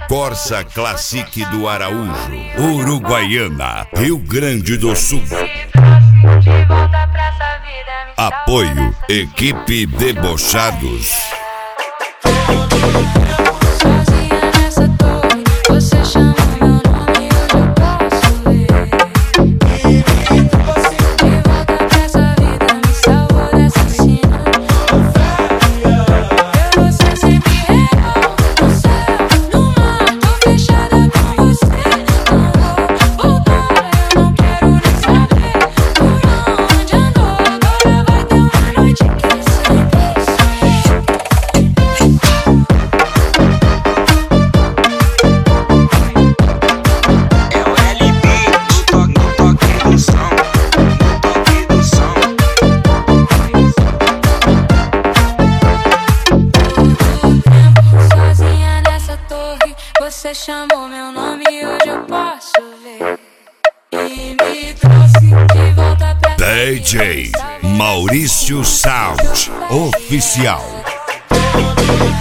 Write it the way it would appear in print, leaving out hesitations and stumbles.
Corsa Classic do Araújo, Uruguaiana, Rio Grande do Sul. Apoio Equipe Debochados. Você chamou meu nome e hoje eu posso ver. E me trouxe de volta pra DJ Maurício Sound Oficial.